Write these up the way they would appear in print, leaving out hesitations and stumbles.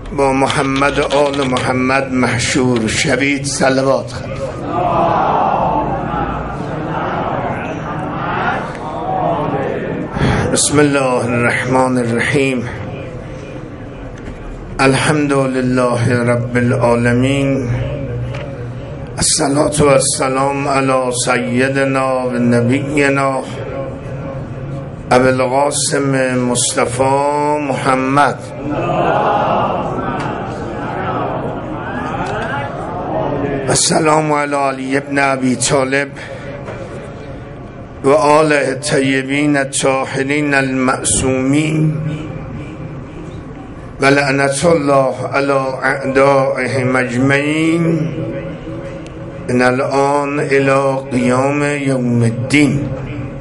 با محمد و آل محمد محشور شوید. صلوات خواهید. بسم الله الرحمن الرحیم. الحمد لله رب العالمین. الصلاة والسلام علی سیدنا و نبینا ابو القاسم مصطفی محمد. السلام علی علی ابن ابی طالب و آل الطیبین الطاهرین المعصومین و لعنت الله علی اعدائهم اجمعین من الان الی قیام یوم الدین.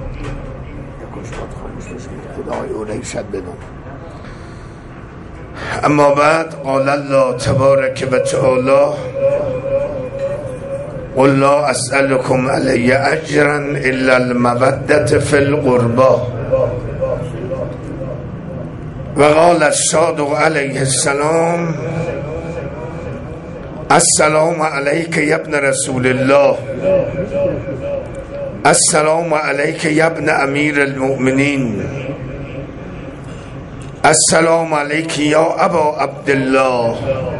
اما بعد، قال الله تبارک و تعالی: قل لا اسألكم علی اجرا الا المودة فی القربى. و قال الصادق علیه السلام: السلام علیک یا ابن رسول الله، السلام علیک یا ابن امیر المؤمنین، السلام علیک یا ابا عبدالله،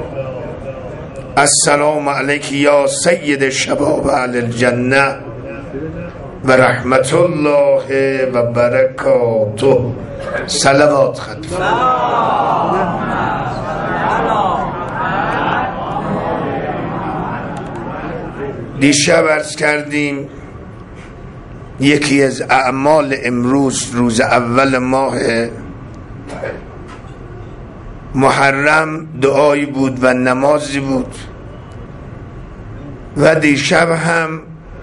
السلام علیک یا سید شباب اهل الجنه و رحمت الله و برکاته. صلوات خواهید. دیشب عرض کردیم یکی از اعمال امروز، روز اول ماه محرم، دعایی بود و نمازی بود و دیشب هم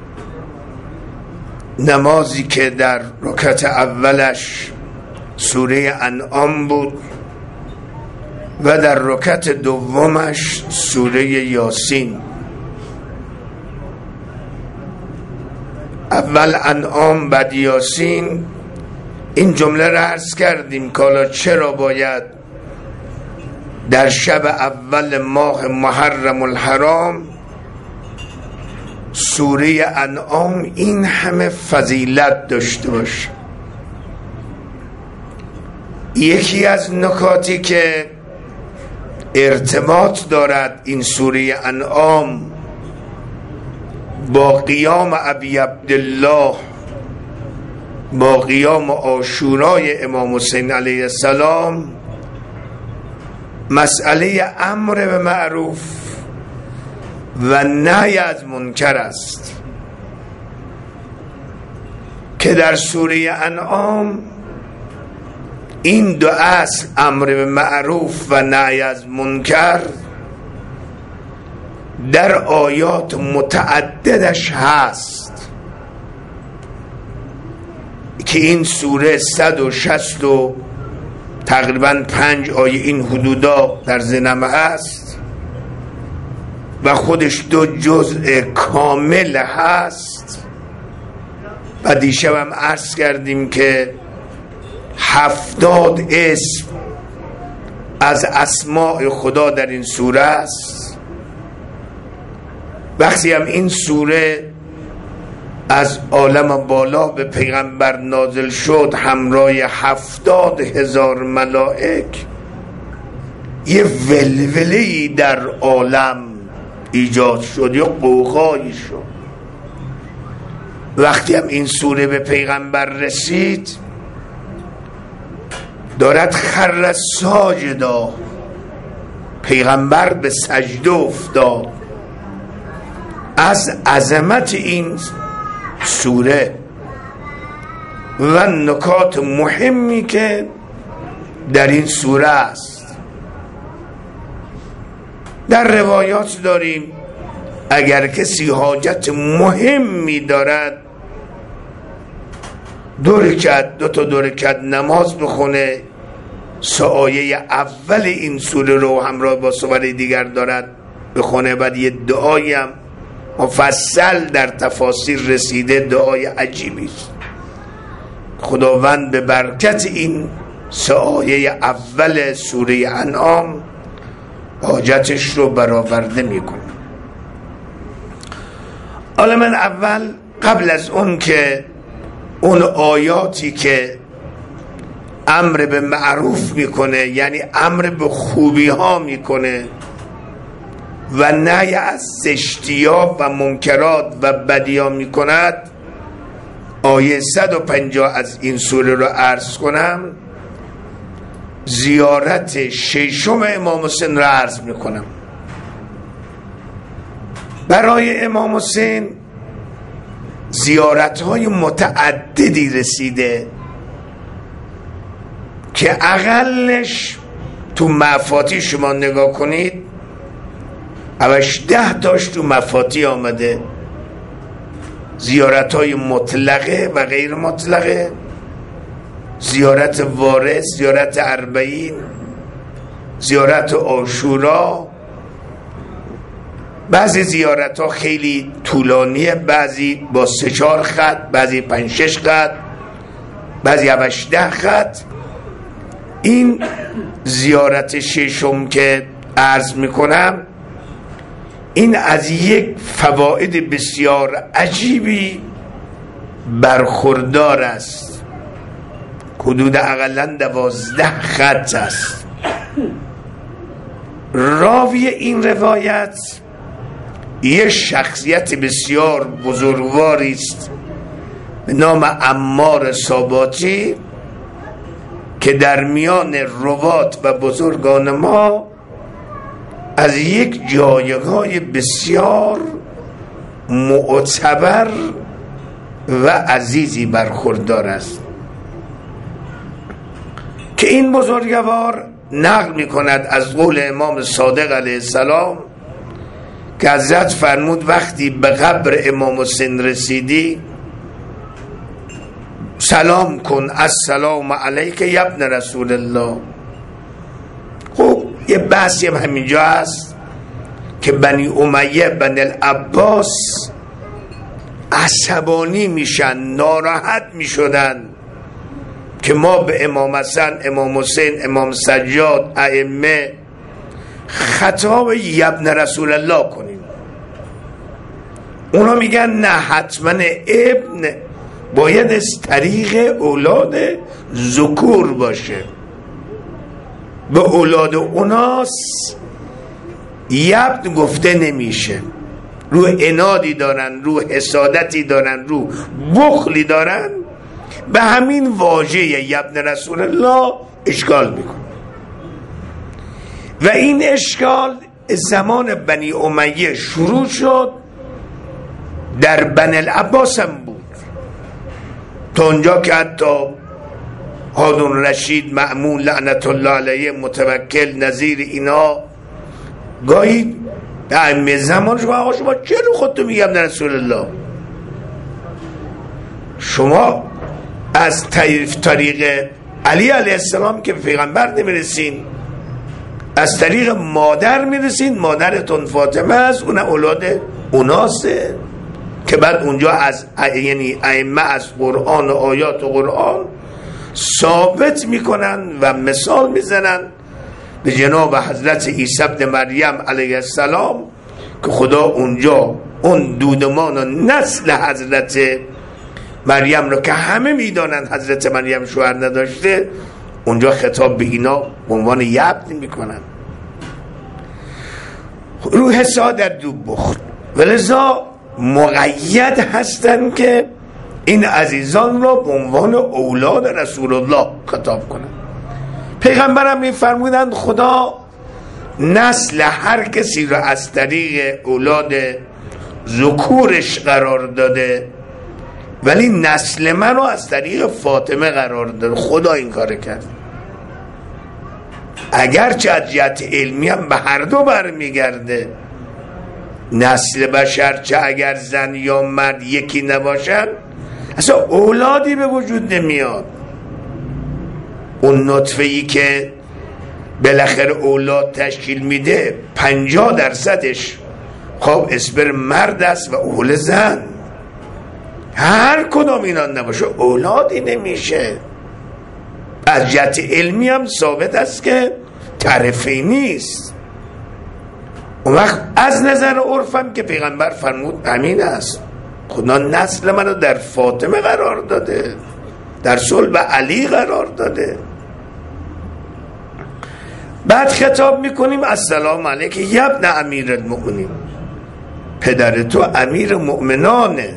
نمازی که در رکعت اولش سوره انعام بود و در رکعت دومش سوره یاسین. اول انعام بعد یاسین. این جمله را عرض کردیم که حالا چرا باید در شب اول ماه محرم الحرام سوره انعام این همه فضیلت داشته باشه. یکی از نکاتی که ارتباط دارد این سوره انعام با قیام ابی عبدالله، با قیام عاشورای امام حسین علیه السلام، مسئله امر به معروف و نهی از منکر است که در سوره انعام این دو اصل، امر به معروف و نهی از منکر، در آیات متعددش هست که این سوره 160 و تقریبا 5 آیه این حدودا در زنمه هست و خودش 2 جزء کامل هست. و دیشب هم عرض کردیم که 70 اسم از اسماء خدا در این سوره است. وقتی هم این سوره از عالم بالا به پیغمبر نازل شد همراه 70,000 ملائک، یه ولوله‌ای در عالم ایجاد شد، یا قوقایی شد. وقتی هم این سوره به پیغمبر رسید دارد خر ساجدا، پیغمبر به سجده افتاد از عظمت این سوره و نکات مهمی که در این سوره است. در روایات داریم اگر کسی حاجت مهمی دارد 2 رکعت، 2 تا 2 رکعت نماز بخونه، 3 آیه اول این سوره رو همراه با سوره دیگر دارد بخونه، بعد یه دعایی هم مفصل در تفاسیر رسیده، دعای عجیبی است. خداوند به برکت این 3 آیه اول سوره انعام حاجتش رو برآورده میکنه. حالا من اول قبل از اون که اون آیاتی که امر به معروف میکنه، یعنی امر به خوبی ها میکنه و نهی از زشتی‌ها و منکرات و بدی‌ها میکند، آیه 150 از این سوره رو عرض کنم. زیارت ششم امام حسین رو عرض میکنم. برای امام حسین زیارت‌های متعددی رسیده که اقلش تو مفاتی شما نگاه کنید اوش 10 تاش تو مفاتی آمده. زیارت‌های مطلقه و غیر مطلقه، زیارت وارث، زیارت اربعین، زیارت عاشورا. بعضی زیارت ها خیلی طولانیه، بعضی با 3-4 خط، بعضی 5-6 خط، بعضی 8-10 خط. این زیارت ششم که عرض میکنم این از یک فواید بسیار عجیبی برخوردار است. حدود اقلا 12 خط است. راوی این روایت یه شخصیت بسیار بزرگواری است به نام عمار ساباتی که در میان روات و بزرگان ما از یک جایگاه بسیار معتبر و عزیزی برخوردار است که این بزرگوار نقل می کند از قول امام صادق علیه السلام که حضرت فرمود وقتی به قبر امام حسین رسیدی سلام کن السلام علیک یا ابن رسول الله. خب یه بحثی هم همینجا هست که بنی امیه بنی العباس عصبانی میشن، ناراحت میشدن که ما به امام حسن، امام حسین، امام سجاد، ائمه خطاب ابن رسول الله کنیم. اونا میگن نه، حتما ابن باید از طریق اولاد ذکور باشه. به اولاد اوناس ابن گفته نمیشه. رو عنادی دارن، رو حسادتی دارن، رو بخلی دارن، به همین واژه ابن رسول الله اشکال میکن. و این اشکال زمان بنی امیه شروع شد، در بنی العباس هم بود، تا اونجا که حتی هارون رشید، مأمون لعنت الله علیه، متوکل، نظیر اینا گاهی در زمان شما چرا خودتو میگم در رسول الله؟ شما از طریق علی علیه السلام که پیغمبر نمیرسین، از طریق مادر میرسین. مادرتون فاطمه است، اون اولاد اوناسه که بعد اونجا از یعنی ائمه از قرآن و آیات و قرآن ثابت میکنن و مثال میزنن به جناب حضرت عیسی ابن مریم علیه السلام که خدا اونجا اون دودمان و نسل حضرت مریم رو که همه میدانن حضرت مریم شوهر نداشته، اونجا خطاب به اینا به عنوان یبن میکنن. روح حساد در دو بخت، ولذا مقید هستن که این عزیزان را به عنوان اولاد رسول الله خطاب کنن. پیغمبرم میفرمودند خدا نسل هر کسی را از طریق اولاد ذکورش قرار داده، ولی نسل من رو از طریق فاطمه قرار داده. خدا این کار کرد. اگرچه از جهت علمی هم به هر دو برمیگرده. نسل بشر چه اگر زن یا مرد یکی نباشن اصلا اولادی به وجود نمیاد. اون نطفه‌ای که بالاخره اولاد تشکیل میده 50% خب اسپرم مرد است و اوله زن. هر کدام اینا نباشه اولادی نمیشه. از جهت علمی هم ثابت است که طرفی نیست. اون وقت از نظر عرفم که پیغمبر فرمود همین است، خدا نسل منو در فاطمه قرار داده، در صلب علی قرار داده. بعد خطاب میکنیم السلام علیک یا ابن امیر المؤمنین، پدر تو امیر مؤمنانه.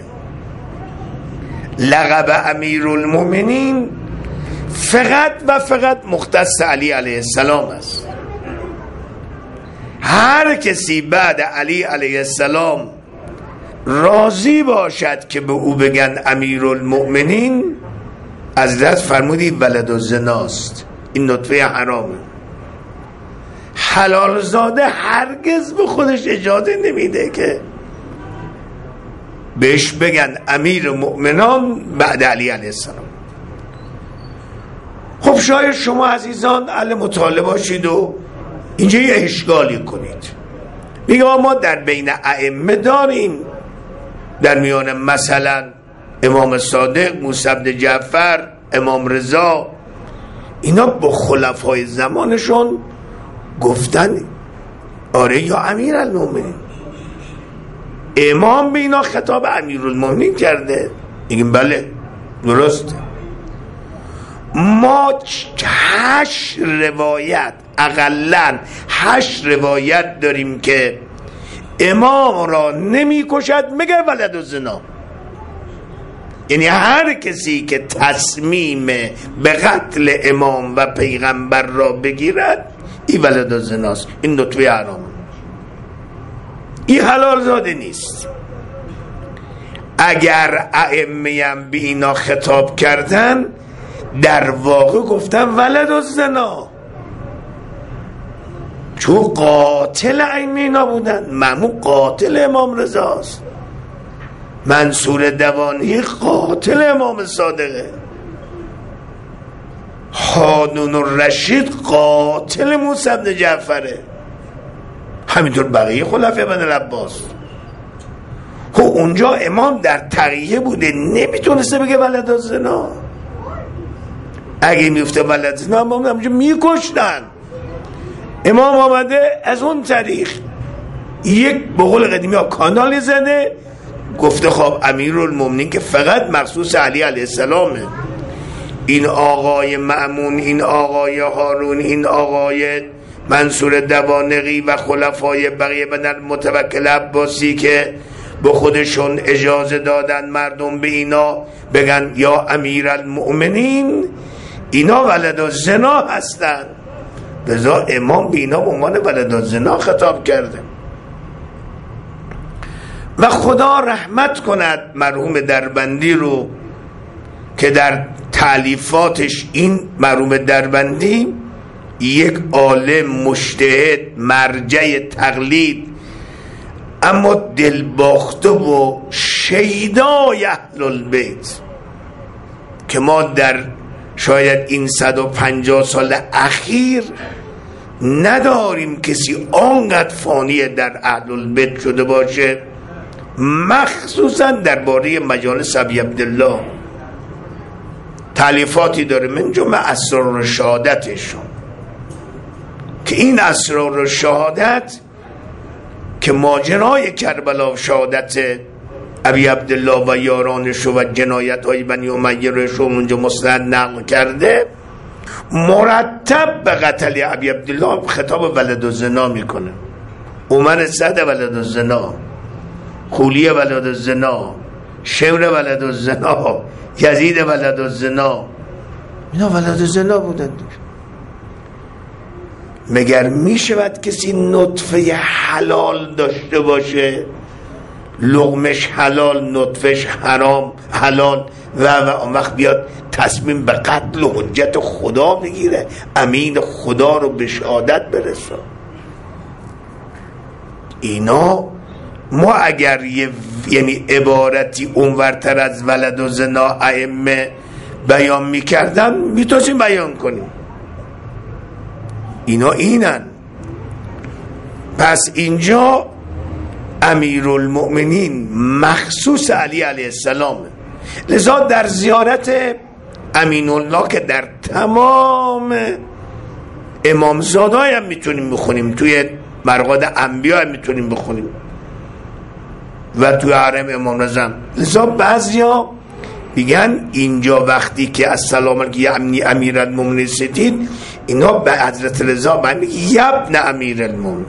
لقب امیر المؤمنین فقط و فقط مختص علی علیه السلام است. هر کسی بعد علی علیه السلام راضی باشد که به او بگن امیر المؤمنین، حضرت فرمودی ولد الزناست، این نطفه حرامه. حلال زاده هرگز به خودش اجازه نمیده که بهش بگن امیر مؤمنان بعد علی علیه السلام. خب شاید شما عزیزان اهل مطالعه باشید و اینجا یه اشکالی کنید، میگه ما در بین ائمه داریم، در میان مثلا امام صادق، موسی بن جعفر، امام رضا، اینا با خلفای زمانشون گفتن آره یا امیر المؤمنین. امام به اینا خطاب امیر المؤمنین کرده، میگیم بله درسته. ما 8 روایت، اقلن 8 روایت داریم که امام را نمی کشد مگر ولد الزنا. یعنی هر کسی که تصمیم به قتل امام و پیغمبر را بگیرد این ولد الزناست، این نطفه حرام، این حلال زاده نیست. اگر ائمه هم به اینا خطاب کردن در واقع گفتن ولد الزنا، چون قاتل ائمه اینا بودن. مأمون قاتل امام رضاست، منصور دوانی قاتل امام صادقه، هارون الرشید قاتل موسی بن جعفره، همینطور بقیه خلفای بنی العباس. خب اونجا امام در تقیه بوده، نمیتونسته بگه ولد الزنا. اگه میفته ولد الزنا امام همونجا میکشتن. امام آمده از اون طریق یک به قول قدیمی ها کانال زده، گفته خب امیرالمومنین که فقط مخصوص علی علیه السلامه، این آقای مأمون، این آقای هارون، این آقای منصور دوانقی و خلفای بقیه بن المتوکل عباسی که به خودشون اجازه دادن مردم به اینا بگن یا امیرالمؤمنین، اینا ولد الزنا هستن. لذا امام به اینا به عنوان ولد الزنا خطاب کرده. و خدا رحمت کند مرحوم دربندی رو که در تالیفاتش این مرحوم دربندی یک عالم مجتهد مرجع تقلید اما دلباخته و شیدای اهل البیت که ما در شاید این 150 سال اخیر نداریم کسی آنقدر فانی در اهل البیت شده باشه، مخصوصا درباره مجالس ابی عبدالله. تالیفاتی داره من جمله اسرار شهادتشون که این اسرار شهادت که ماجرای کربلا و شهادت ابی عبدالله و یارانشو و جنایت های بنی امیه رو اونجا مستند نقل کرده، مرتب به قتل ابی عبدالله خطاب ولد الزنا میکنه. عمر سعد ولد الزنا، خولیه ولد الزنا، شمر ولد الزنا، یزید ولد الزنا، اینا ولد الزنا بودن. مگر میشود کسی نطفه حلال داشته باشه، لغمش حلال نطفش حرام حلال و اون وقت بیاد تصمیم به قتل و حجت خدا بگیره، امین خدا رو به شهادت برسه؟ اینا ما اگر یعنی عبارتی اونورتر از ولد و زنا ائمه بیان میکردن میتونیم بیان کنیم. اینا اینن. پس اینجا امیرالمؤمنین مخصوص علی علیه السلام. لذا در زیارت امین الله که در تمام امامزادای هم میتونیم بخونیم، توی مرقاد انبیا هم میتونیم بخونیم و توی حرم امام رضا. لذا بعضیا میگن اینجا وقتی که السلام علیکم یا امیرالمومنین ستید، اینا به حضرت رضا باید میگه یبن امیرالمومنین.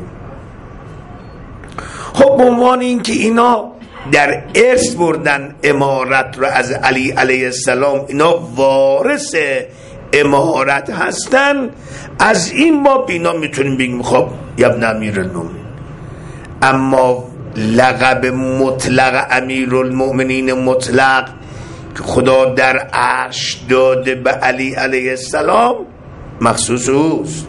خب به عنوان این که اینا در ارث بردن امارت رو از علی علیه السلام، اینا وارث امارت هستن، از این باب اینا میتونیم بگیم خب یبن امیرالمومنین. اما لقب مطلق امیرالمومنین مطلق که خدا در عرش داده به علی علیه السلام مخصوص اوست.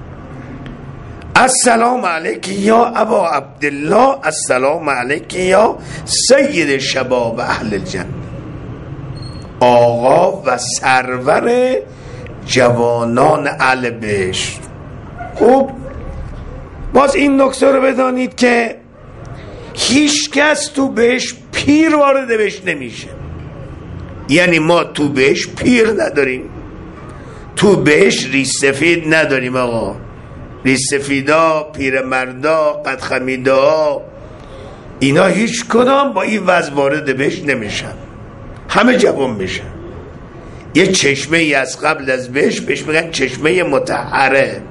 السلام علیک یا ابا عبدالله، السلام علیک یا سید شباب اهل الجنه، آقا و سرور جوانان اهل بهشت. خوب باز این نکته رو بدانید که هیچ کس تو بهشت پیر وارد بهشت نمیشه. یعنی ما تو بهشت پیر نداریم، تو بهشت ریش سفید نداریم. آقا ریش سفیدا، پیر مردا، قد خمیدا، اینا هیچ کدام با این وضع وارد بهشت نمیشن، همه جوان میشن. یه چشمه ای از قبل از بهشت بهش میگن چشمه مطهره.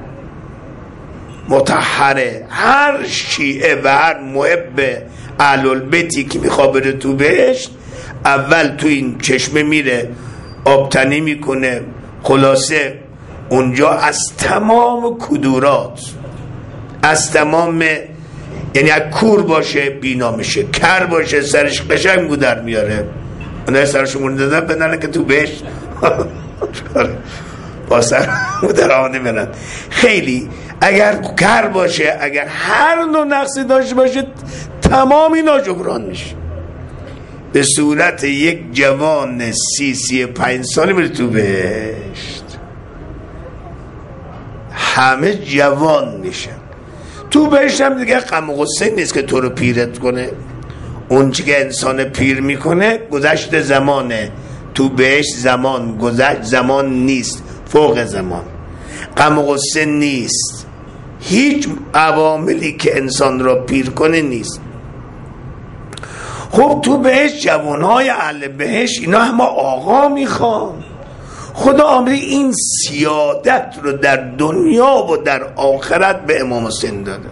مطهره هر شیعه و هر محب اهل البیتی که میخواد بره تو بهشت، اول تو این چشمه میره آبتنی میکنه، خلاصه اونجا از تمام کدورات، از تمام، یعنی از کور باشه بینا میشه، کر باشه سرش قشنگ در میاره. اونها سرش مونده دادن بدنه که تو بهشت با سر در آمده برن. خیلی اگر کر باشه، اگر هر نوع نقصی داشته باشه، تمام اینا جبران میشه. به صورت یک جوان 35 سالی میره تو بهشت، همه جوان میشن تو بهشت. هم دیگه غم و غصه نیست که تو رو پیرت کنه. اون چی که انسان پیر میکنه گذشت زمانه. تو بهشت زمان گذشت، زمان نیست، فوق زمان. غم و غصه نیست، هیچ عواملی که انسان را پیر کنه نیست. خب تو بهشت جوانهای اهل بهشت اینا همه آقا میخوان. خدا آمده این سیادت رو در دنیا و در آخرت به امام حسین داده.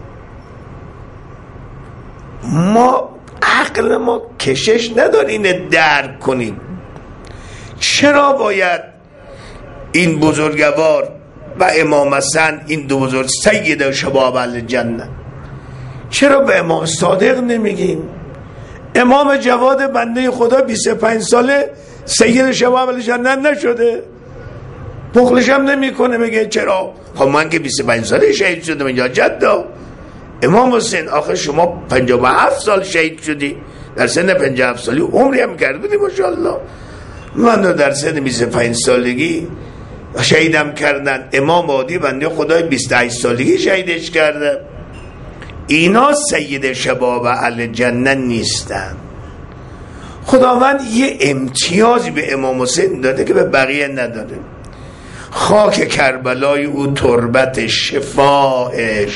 ما عقل ما کشش نداره اینه درک کنیم. چرا باید این بزرگوار و امام حسن، این دو بزرگ سید شباب اهل الجنه، چرا به امام صادق نمیگیم؟ امام جواد بنده خدا 25 ساله سید شباب اهل الجنه نشده؟ بخلش هم نمی کنه بگه چرا؟ خب من که 25 ساله شهید شدم اینجا جدا. امام حسین آخه شما 57 سال شهید شدی، در سن 57 سالی عمری هم کردی ماشاءالله. من در سن 25 سالگی شهیدم کردن. امام عادی بنده خدای 28 سالگی شهیدش کرده. اینا سید شباب اهل الجنه نیستن. خداوند یه امتیازی به امام حسین داده که به بقیه نداده. خاک کربلای او تربت شفا.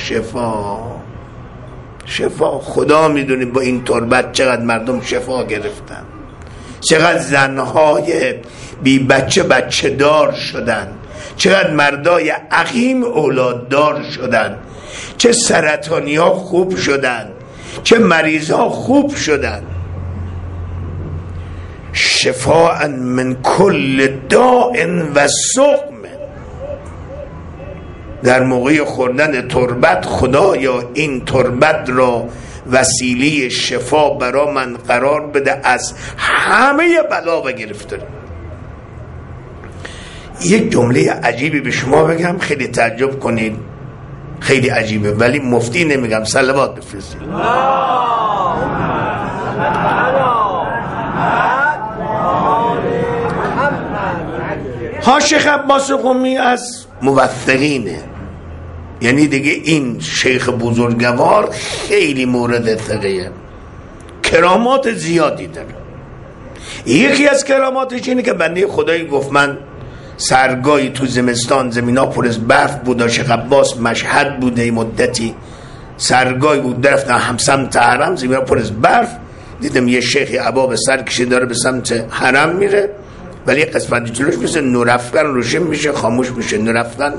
خدا میدونی با این تربت چقدر مردم شفا گرفتن، چقدر زنهای بی بچه دار شدن، چقدر مردای عقیم اولاددار شدن، چه سرطانی ها خوب شدن، چه مریض ها خوب شدن. شفاء من کل داء و سقم. در موقع خوردن تربت خدایا این تربت را وسیله شفا برا من قرار بده از همه بلا و گرفتاری. یک جمله عجیبی به شما بگم، خیلی تعجب کنید، خیلی عجیبه، ولی مفتی نمیگم، صلوات بفرستید. ها شیخ عباس قمی از موثقینه، یعنی دیگه این شیخ بزرگوار خیلی مورد ثقه، کرامات زیادی داره. یکی از کراماتش اینه که بنده خدایی گفت من سرگاهی تو زمستان، زمینا پر از برف بود، شیخ عباس مشهد بوده مدتی سرگاهی بود رفتم هم سمت حرم، زمین پر از برف، دیدم یه شیخی عبا به سر کشید داره به سمت حرم میره، ولی قسمتی جلوش مثل نورافکن روشن میشه خاموش میشه. نورافکن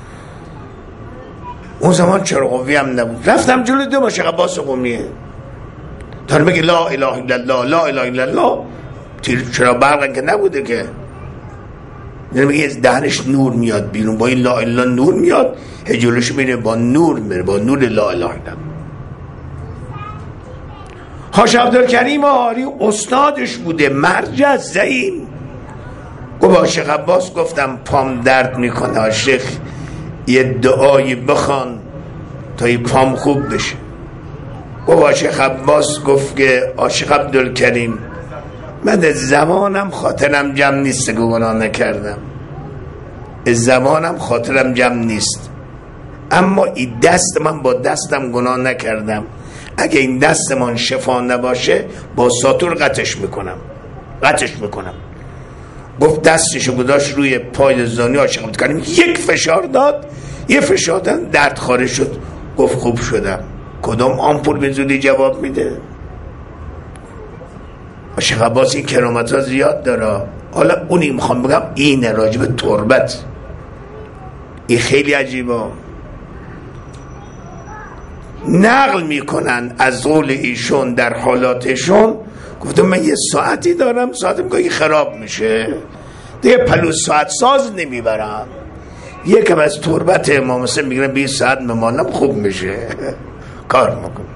اون زمان چراغ‌قوی هم نبود. رفتم جلوی دو شیخ عباس قمیه داره میگه لا اله الا الله لا اله الا الله. چرا برقن که نبوده که، میگه از دهنش نور میاد بیرون، با این لا اله نور میاد، جلوش میره با نور میره، با نور لا اله الا. حاج عبدالکریم آری استادش بوده، مرجع زعیم. گفت شیخ عباس، گفتم پام درد میکنه شیخ، یه دعایی بخوان تا این پام خوب بشه. گفت شیخ عباس گفت که شیخ عبدالکریم من از زمانم خاطرم جمع نیست که گناه نکردم، از زمانم خاطرم جمع نیست، اما این دست من با دستم گناه نکردم، اگه این دست من شفا نباشه با ساتور قطعش میکنم. گفت دستشو گذاشت روی پای زانی عاشق عبدالکریم، یک فشار داد، یه فشار داد، درد خارج شد. گفت خوب شدم. کدام آمپول به زودی جواب میده؟ شیخ عباس این کرامت ها زیاد داره. حالا اونی میخوام بگم اینه راجب تربت، این خیلی عجیبه. نقل میکنن از قول ایشون در حالاتشون، گفتم من یه ساعتی دارم، ساعتم گاهی خراب میشه دیگه، پلوس ساعت ساز نمیبرم، یکم از تربت امام حسین میگیرم 20 ساعت بمانم خوب میشه کار میکنم.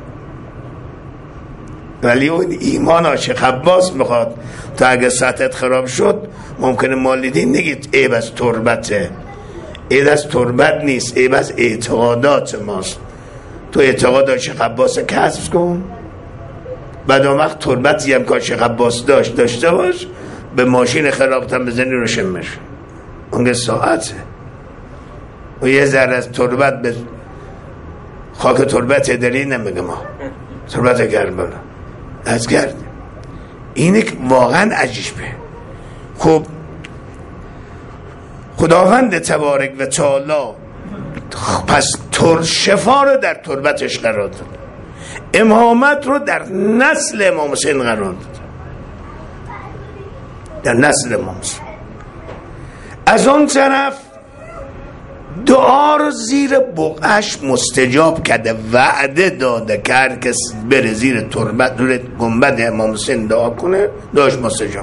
ولی اون ایمان شیخ عباس میخواد تا اگه ساعتت خراب شد ممکنه مالیدین نگید عیب از تربته، عیب از تربت نیست، عیب از اعتقادات ماست. تو اعتقاد شیخ عباس کسب کن، بعد اون وقت تربتی هم که شیخ عباس داشته باش، به ماشین خرابتن بزنی روشن میشه، اونگه ساعته. و یه ذره از تربت به خاک تربت داری نمیگه، ما تربت کربلا از گرد. اینه که واقعا عجیبه. خب خداوند تبارک و تعالی پس شفا رو در تربتش قرار داد، امامت رو در نسل امام حسین قرار داد، در نسل امام حسین. از اون طرف دعا رو زیر بقعش مستجاب کرده، وعده داده که هر کس بره زیر تربت روی گنبد امام حسین دعا کنه داشت مستجاب.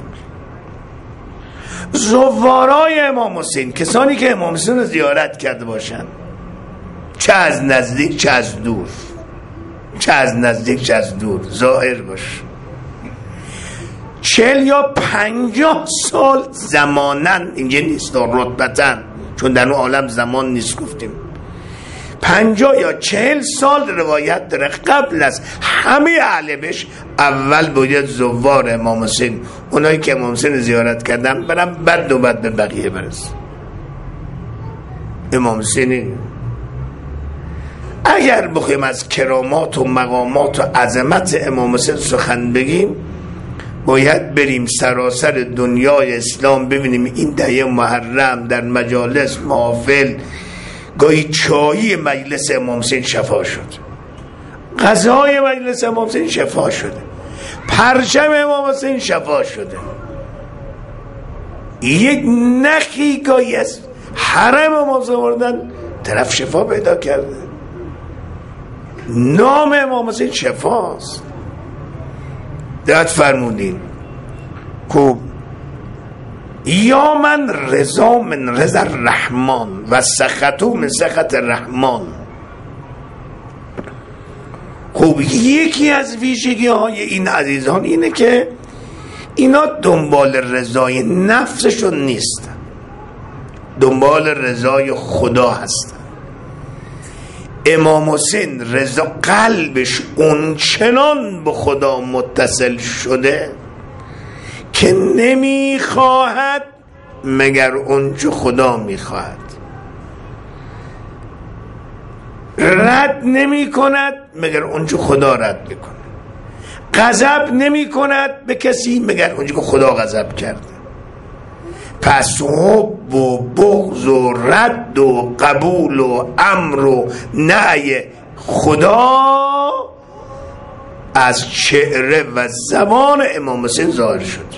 زوارای امام حسین، کسانی که امام حسین رو زیارت کرده باشن، چه از نزدیک چه از دور، چه از نزدیک چه از دور، ظاهر باش، 40 یا 50 سال زمانن، اینجا نیست رتبتن، چون در اون عالم زمان نیست گفتیم، 50 یا 40 سال روایت داره قبل از همه اهل بیت اول باید زوار امام حسین، اونایی که امام حسین زیارت کردن برن، بعد نوبت به بقیه برسه. امام حسین اگر بخوایم از کرامات و مقامات و عظمت امام حسین سخن بگیم، باید بریم سراسر دنیای اسلام ببینیم این دهه محرم در مجالس محافل گاهی چایی مجلس امام حسین شفا شد، غذای مجلس امام حسین شفا شده، پرچم امام حسین شفا شده، یک نخی گاهی از حرم امام حسین بردن طرف شفا پیدا کرده. نام امام حسین شفاست. دقت فرمودین. خب یا من رضا من رضا الرحمن و سخطو من سخط الرحمن. خب یکی از ویژگی های این عزیزان اینه که اینا دنبال رضای نفسشون نیست، دنبال رضای خدا هستن. امام حسین رضا قلبش اونچنان به خدا متصل شده که نمیخواهد مگر اونچه خدا میخواهد، رد نمی کند مگر اونچه خدا رد میکنه، غضب نمی کند به کسی مگر اونچه که خدا غضب کرده. پس حب و بغض و رد و قبول و امر و نهی خدا از چهره و زبان امام حسین ظاهر شد.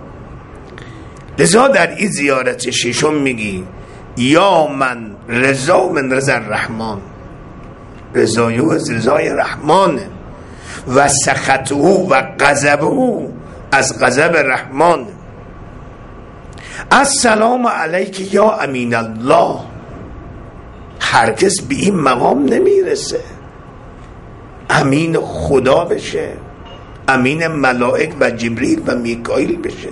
لذا در این زیارت ششم میگی یا من رضا من رضا الرحمن، رضای او از رضای رحمانه، و سخطه و غضبه از غضب رحمان. السلام علیک یا امین الله، هرگز به این مقام نمیرسه امین خدا بشه، امین ملائک و جبریل و میکائیل بشه.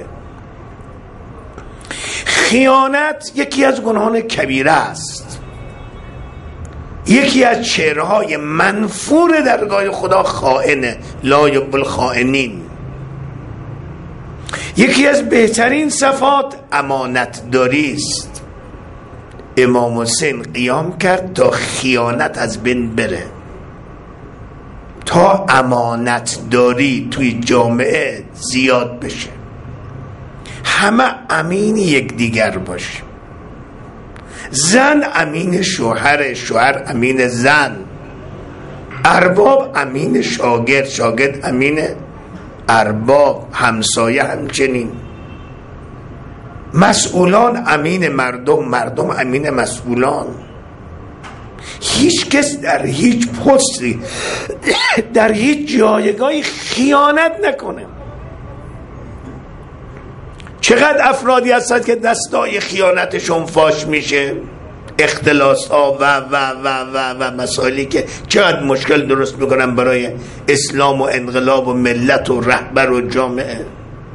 خیانت یکی از گناهان کبیره است، یکی از چهره‌های منفور درگاه خدا خائنه، لا یحب الخائنین. یکی از بهترین صفات امانت داری است. امام حسین قیام کرد تا خیانت از بین بره، تا امانت داری توی جامعه زیاد بشه، همه امین یک دیگر باشه. زن امین شوهر، شوهر امین زن، ارباب امین شاگرد، شاگرد امین ارباب، همسایه همچنین، مسئولان امین مردم، مردم امین مسئولان. هیچ کس در هیچ پستی در هیچ جایگاهی خیانت نکنه. چقدر افرادی هستند که دستای خیانتشون فاش میشه، اختلاس ها و مسائلی که چقدر مشکل درست میکنن برای اسلام و انقلاب و ملت و رهبر و جامعه.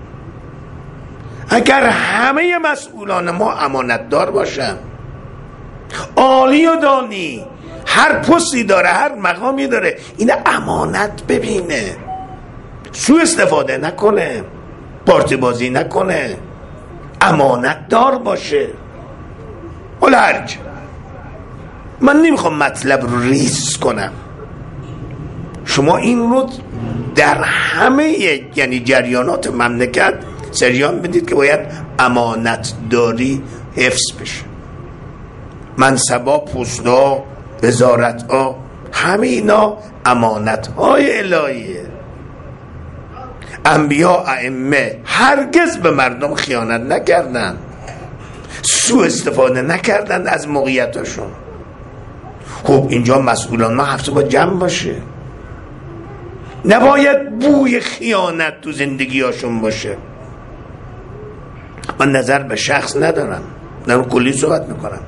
اگر همه مسئولان ما امانتدار باشن، عالی و دانی، هر پستی داره، هر مقامی داره، این امانت ببینه، سوء استفاده نکنه، پارتی بازی نکنه، امانت دار باشه. الحرج من نمیخوام مطلب رو ریز کنم، شما این رو در همه یعنی جریانات مملکت سریان بدید که باید امانت داری حفظ بشه. منصبا، پست‌ها، وزارت‌ها، همه اینا امانت‌های الهیه. انبیا، ائمه هرگز به مردم خیانت نکردن، سوء استفاده نکردن از موقعیتشون. خب اینجا مسئولان ما حفظ با جمع باشه، نباید بوی خیانت تو زندگیاشون باشه. من نظر به شخص ندارم، دارم کلی صحبت میکنم.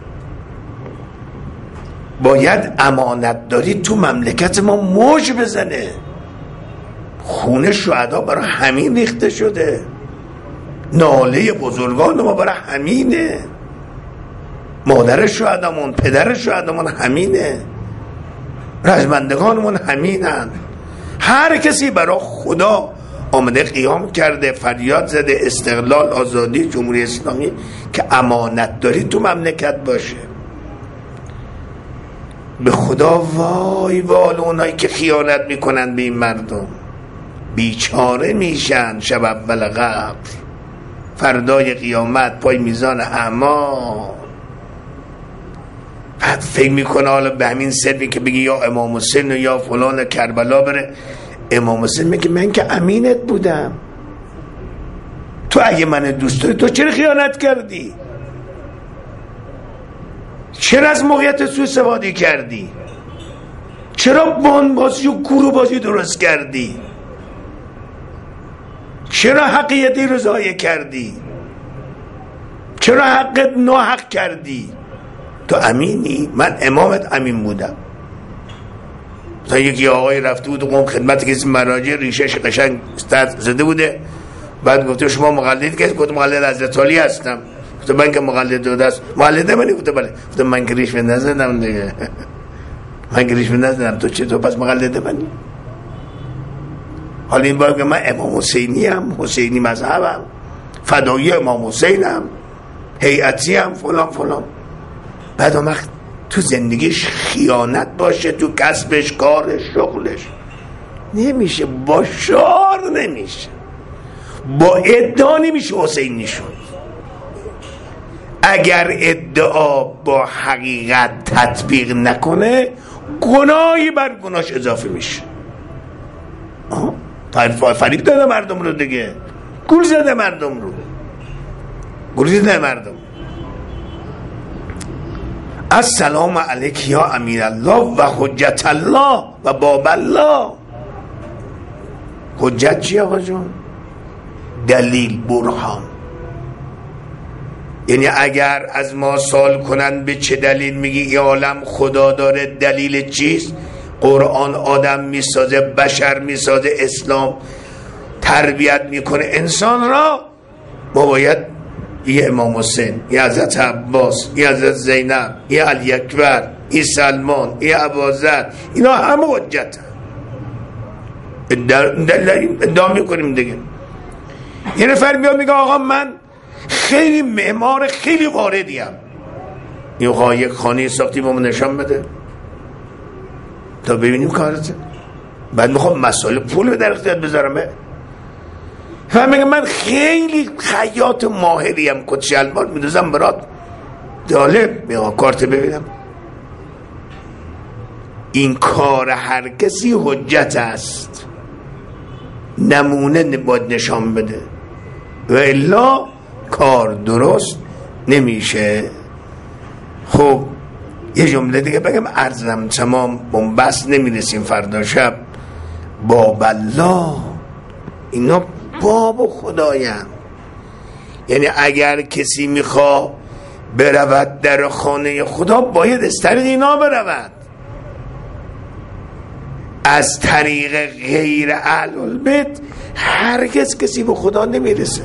باید امانت داری تو مملکت ما موج بزنه. خون شهدا برای همین ریخته شده، ناله بزرگان ما برای همینه، مادر شهدامون، پدر شهدامون همینه، رزمندگانمون همینن. هر کسی برای خدا آمده قیام کرده، فریاد زده استقلال، آزادی، جمهوری اسلامی، که امانت داری تو مملکت باشه. به خدا وای وال اونایی که خیانت میکنن به این مردم، بیچاره میشن شب اول قبر، فردای قیامت پای میزان اعمال. بعد فکر میکنه حالا به همین سری که بگی یا امام حسین و یا فلان کربلا بره، امام حسین میگه من که امینت بودم، تو اگه من دوست داری تو چرا خیانت کردی؟ چرا از موقعیت سوء استفاده کردی؟ چرا بانبازی و گروه بازی درست کردی؟ چرا حقیقتی رو ضایع کردی؟ چرا حقت ناحق کردی؟ تو امینی؟ من امامت امین بودم. مثلا یکی آقای رفته بود قوم خدمت کسی مراجع، ریشش قشنگ زده بوده، بعد گفته شما مقلد کسی؟ گفت مقلد حضرت علی هستم. گفت من که مقلد دست مقلد منی؟ گفت بله. گفت من که ریش نزدم دیگه، من که ریش نزدم، تو چطور پس مقلد منی؟ حالا این باید که من امام حسینی هم، حسینی مذهبم، فدایی امام حسینم، هیئتی هم، فلان فلان. بعد اون وقت تو زندگیش خیانت باشه، تو کسبش، کارش، شغلش، نمیشه. با شعار نمیشه، با ادعا نمیشه حسینی شد. اگر ادعا با حقیقت تطبیق نکنه گناهی بر گناهش اضافه میشه. فریب داده مردم رو دیگه، گول زده مردم رو، گول زده مردم. السلام علیک یا امیر الله و حجت الله و باب الله. حجت چیه آقا جان؟ دلیل، برهان. یعنی اگر از ما سوال کنن به چه دلیل میگی این عالم خدا داره، دلیل چیست؟ قرآن آدم میسازه، بشر میسازه، اسلام تربیت میکنه انسان را. ما باید یه امام حسین، یه حضرت عباس، یه حضرت زینب، یه علی اکبر، یه سلمان، یه ابوذر، اینا همه حجت ادعا میکنیم دیگه. یه نفر میاد میگه آقا من خیلی معمار خیلی واردیم، این یک خانه ساختی با من نشان بده تا ببینیم کارته. بعد میخوام مسائل پول به در اختیار بذارم. و میگه من خیلی خیاط ماهریم، کت شلوار میدوزم برات، جالب، میگم کارت ببینم. این کار هر کسی حجت است، نمونه باید نشان بده و الا کار درست نمیشه. خب یه جمله دیگه بگم عرضم تمام، بنبست نمیرسیم فردا شب. باب الله، اینا باب خدایم. یعنی اگر کسی میخوا برود در خانه خدا باید از طریق اینا برود، از طریق غیر اهل البیت هرگز کسی به خدا نمیرسه،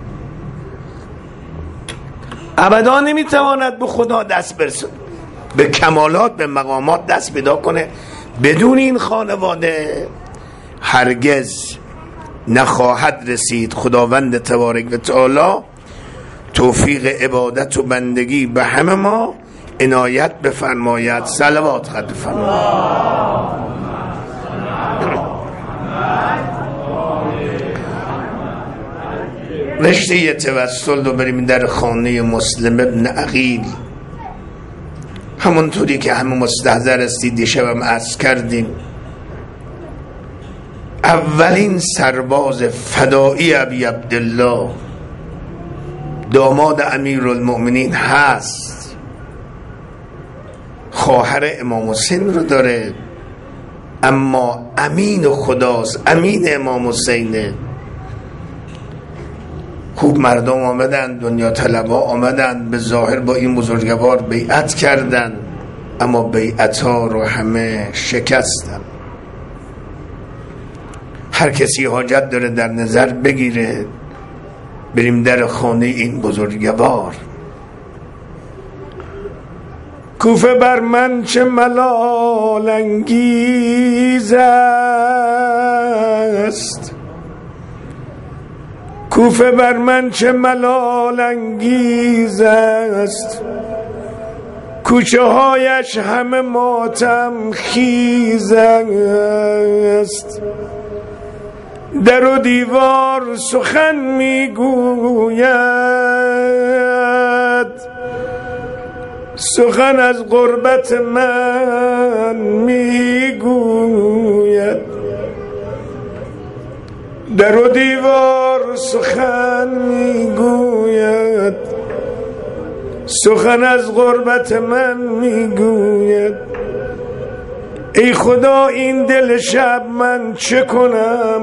ابدا نمیتواند به خدا دست برسه، به کمالات، به مقامات دست پیدا کنه. بدون این خانواده هرگز نخواهد رسید. خداوند تبارک و تعالی توفیق عبادت و بندگی به همه ما عنایت بفرماید. صلوات خط بفرماید. رشته توسل رو بریم در خانه مسلم ابن عقیل. همونطوری که همه مستحضر هستید، دیشبم عرض کردیم اولین سرباز فدایی ابی عبدالله داماد امیرالمؤمنین هست، خواهر امام حسین رو داره، اما امین خداست، امین امام حسینه. خوب مردم آمدن، دنیا طلبا آمدن، به ظاهر با این بزرگوار بیعت کردن، اما بیعت ها رو همه شکستن. هر کسی حاجت داره در نظر بگیره، بریم در خانه این بزرگوار. کوفه بر من چه ملال انگیز است، کوفه بر من چه ملال انگیز است، کوچه هایش همه ماتم خیز است، در و دیوار سخن میگوید، سخن از غربت من میگوید، در و دیوار سخن میگوید، سخن از غربت من میگوید. ای خدا این دل شب من چه کنم،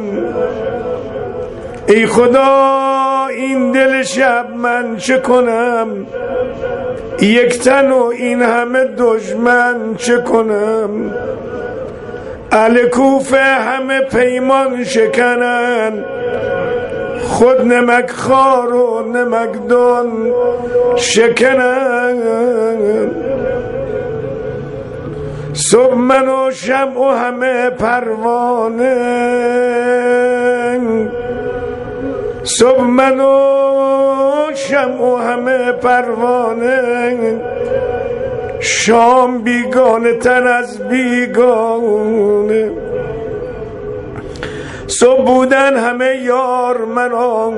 ای خدا این دل شب من چه کنم، یک تن و این همه دشمن چه کنم. اهل کوفه همه پیمان شکنن، خود نمک خار و نمکدان شکنن. صبح من و شمع و همه پروانه، صبح من و شمع و همه پروانه، شام بیگانه تن از بیگانه. صبح بودن همه یار منان،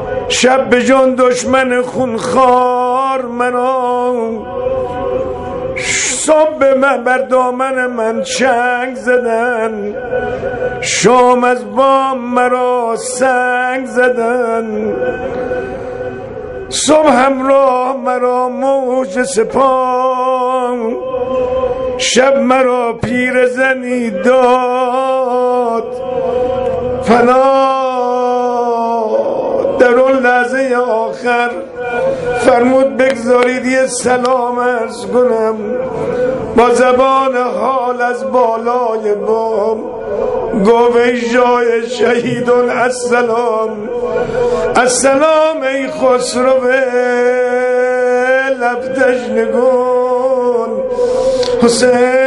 شب به جان دشمن خونخوار منان، صبح من بر دامن من چنگ زدن، شام از بام مرا سنگ زدن. صبح همراه مرا موج سپاه، شب مرا پیر زنی داد فنا. در اون لحظه آخر فرمود بگذارید یه سلام عرض کنم با زبان حال از بالای بام. گوه جای شهیدون السلام، السلام ای خسرو لب تشنگون حسین.